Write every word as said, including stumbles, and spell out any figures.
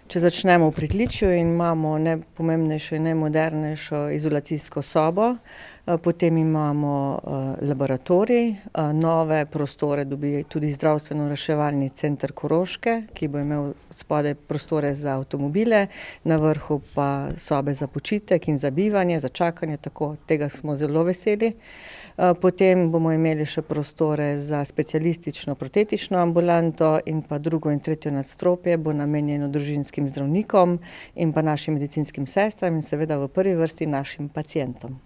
Če začnemo v pritličju in imamo najpomembnejšo in najmodernejšo izolacijsko sobo, potem imamo laboratorij, nove prostore dobi tudi Zdravstveno-reševalni center Koroške, ki bo imel spodaj prostore za avtomobile, na vrhu pa sobe za počitek in za bivanje, za čakanje, tako tega smo zelo veseli. Potem bomo imeli še prostore za specialistično protetično ambulanto in pa drugo in tretje nadstropje bo namenjeno družinskim zdravnikom in pa našim medicinskim sestram in seveda v prvi vrsti našim pacientom.